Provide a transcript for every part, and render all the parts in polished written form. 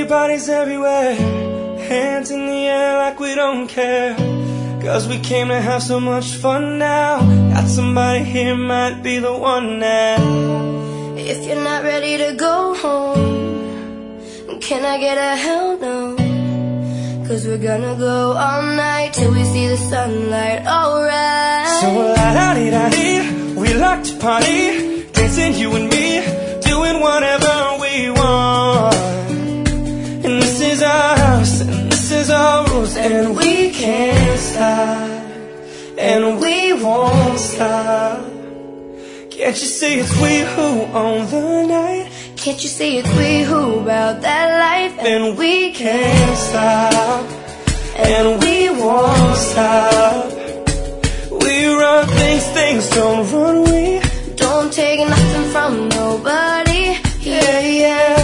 Everybody's everywhere, hands in the air like we don't care. 'Cause we came to have so much fun now. Got somebody here, might be the one now. If you're not ready to go home, can I get a hell no? 'Cause we're gonna go all night till we see the sunlight, alright. So la-da-dee-da-dee, we like to party, dancing you and me, doing whatever we want. And this is our house, and this is our rules, and we can't stop, and we won't stop. Can't you see it's we who own the night? Can't you see it's we who about that life? And we can't stop, and we won't stop. We run things, things don't run. We don't take nothing from nobody. Yeah, yeah.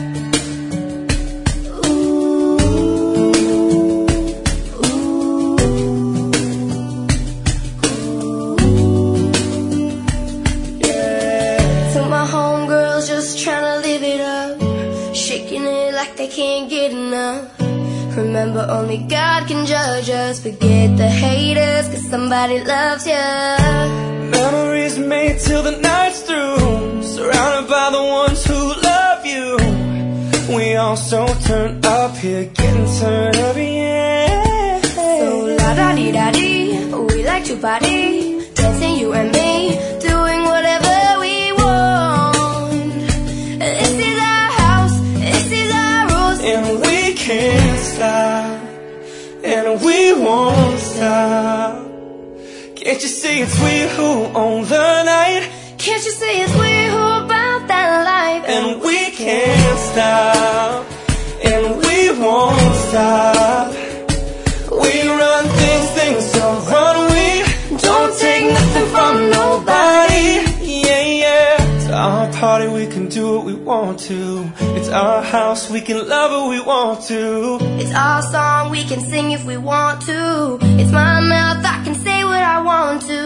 Tryna live it up, shaking it like they can't get enough. Remember, only God can judge us. Forget the haters, 'cause somebody loves ya. Memories made till the night's through, surrounded by the ones who love you. We all so turned up here, getting turned up, yeah. So la-da-dee-da-dee, we like to party, dancing you and me, doing whatever we want. This is our house, this is our rules, and we can't stop, and we won't stop. Can't you see it's we who own the night? Can't you see it's we who about that life? And we can't stop, and we won't stop. We run things, things don't run. We don't take nothing from nobody. Yeah, yeah. It's our party, we can do what we want to. It's our house, we can love what we want to. It's our song, we can sing if we want to. It's my mouth, I can say what I want to.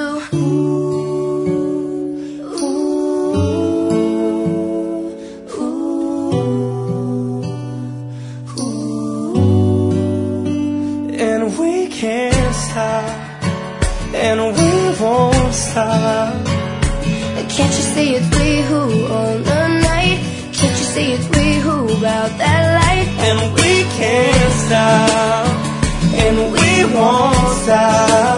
And we can't stop, and we won't stop. Can't you see it's we who own the night? Can't you see it's we who about that life? And we can't stop, and we won't stop.